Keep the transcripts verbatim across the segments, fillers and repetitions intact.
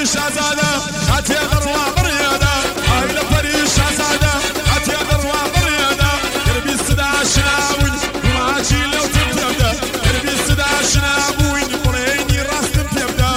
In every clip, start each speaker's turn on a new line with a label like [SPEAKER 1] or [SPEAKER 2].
[SPEAKER 1] شازادة هاتي ذروة بريادة هاي لبري شازادة هاتي ذروة بريادة قربي الصدا شناوين وماجي لو تبدا قربي الصدا شناوين بريني راس تبدا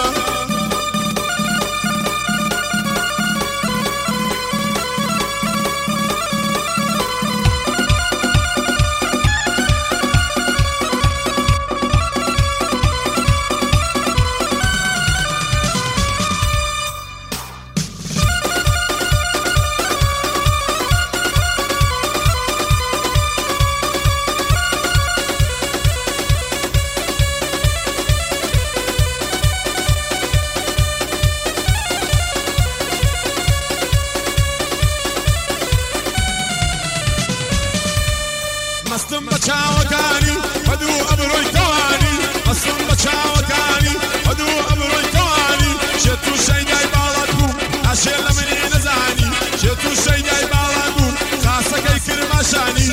[SPEAKER 1] مستم بچاوکانی بدو امروی توانی مستم بچاوکانی بدو امروی توانی شتو شیدای بالات بو عشیل منی نزانی شتو شیدای بالات بو خاصکی کرماشانی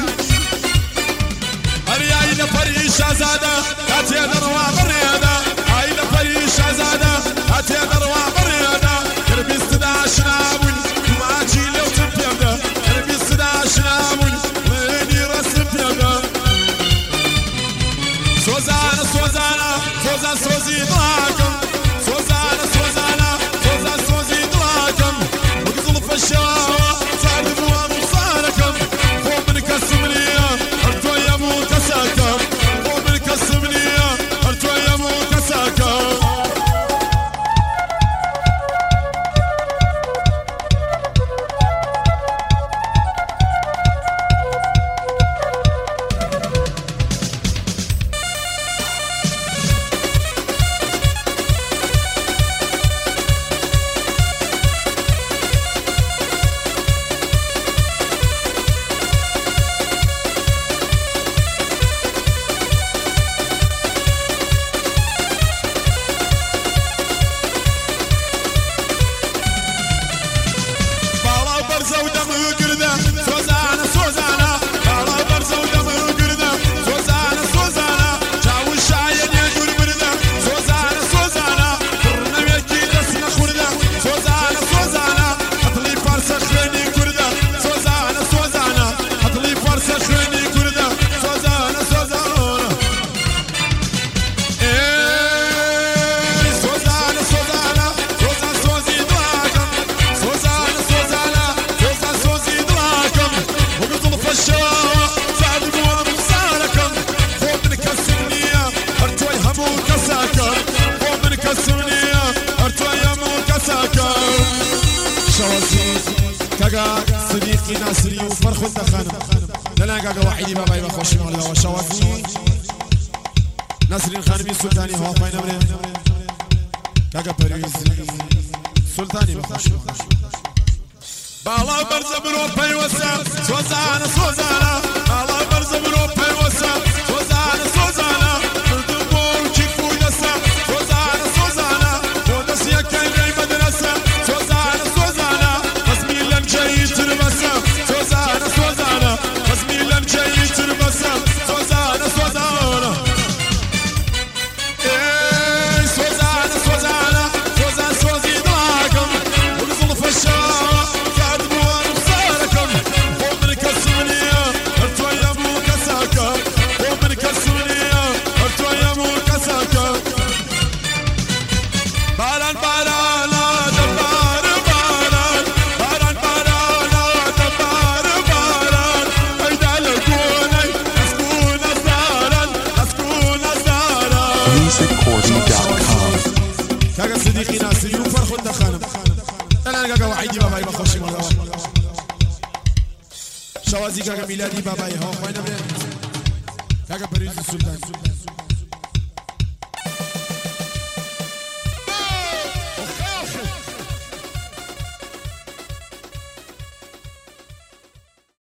[SPEAKER 1] هریای لپری شازاده هاتی دروا بریاده های لپری شازاده هاتی دروا بریاده قربی صدا شناون ماجی لو تبدا قربی صدا شناون سوزانا سوزانا سوزا سوزي ضاكم سوزانا سوزانا سوزا سوزي ضاكم وقتل في الشواوة صار دوام وصاركم فوق من كسمنية ارتوى يمو كساكم فوق من كسمنية ارتوى يمو كساكم سوزانا سوزانا بالا برزا ودمه قرده سوزانا سوزانا جاو الشاين يقول برده سوزانا سوزانا قرنا ويكي رسنا خورده سوزانا سوزانا هطلي فارسة خليني قرده سوزانا سوزانا هطلي فارسة خليني قرده سوزانا سوزانا ايه سوزانا سوزانا سوزا سوزي دراكم سوزانا سوزانا سوزا سوزي الشواوة سعد بوام صاركم فوق من كسمنية ارتوي همو كساكم فوق من كسمنية ارتوي همو كساكم شوازيز كاقا صديقي ناصري وفرخ وانت خانم لنا كاقا وحيدي باباي بخوشي مالله وشوازيز ناصري الخانمي سلطاني هو فاين امرين كاقا بريزي سلطاني بخوشي بالا برز بروبي وسا سوزانا سوزانا بالا برز بروبي وسا سوزانا سوزانا تردبو كيفو يسا سوزانا سوزانا ودس يكاي مدرسة سوزانا سوزانا قسمي لم جاي تربسا سوزانا سوزانا قسمي لم جاي تربسا سوزانا سوزانا ايه سوزانا سوزانا سوزا سوزي ضاكم وقصل في الشارع باران باران دبار باران باران باران دبار باران هيدا لكوني اسكون ازداران اسكون ازداران
[SPEAKER 2] music cordy dot com
[SPEAKER 1] كاكا صديقي ناصري وفرخ وانت خانم انا كاكا وحيدي باباي بخوشي مالله شوازي كاكا ميلادي باباي هو فاين كاكا بريز السلطان